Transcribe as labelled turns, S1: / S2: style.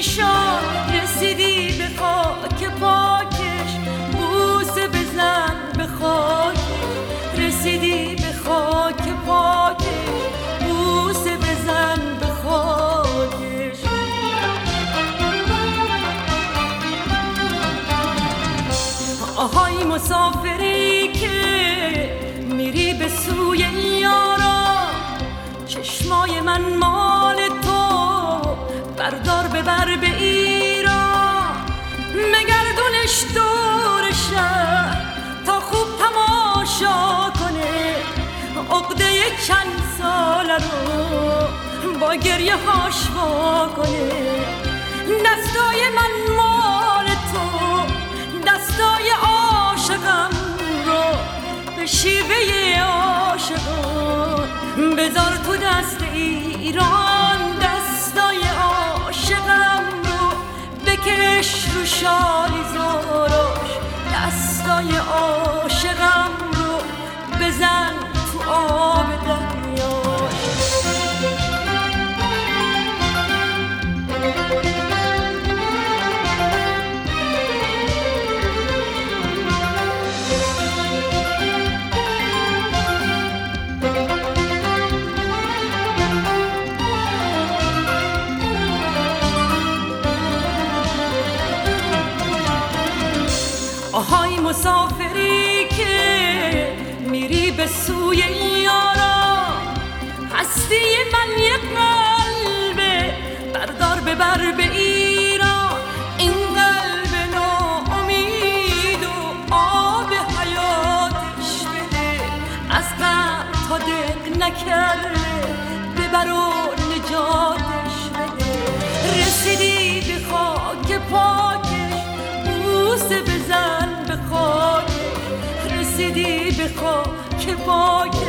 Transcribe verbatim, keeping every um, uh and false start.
S1: نشان، رسیدی به خاک پاکش، بوسه بزن به خاکش، رسیدی به خاک پاکش، بوسه بزن به خاکش. آهای مسافری که میری به سوی یارا، چشمای من مال تو، بردار ببر به ایران، مگردونش دور شهر تا خوب تماشا کنه، عقده چند ساله رو با گریه هاش وا کنه. دستای من مال تو، دستای عاشقم رو به شیوه عاشقان بذار تو دست ایران، دستای عاشقم رو بکش رو شالی زاراش، دستای عاشقم رو بزن تو آب دریاش. آهای مسافری که میری به سوی یارا، هستی من یک قلبه، بردار ببر به ایران، این قلب ناامید و آب حیاتش بده، از غم تا دق نکرده ببر و نجاتش بده. رسیدی به خاک پاکش، بوسه بزن به خاک، رسیدی به خاک پاک،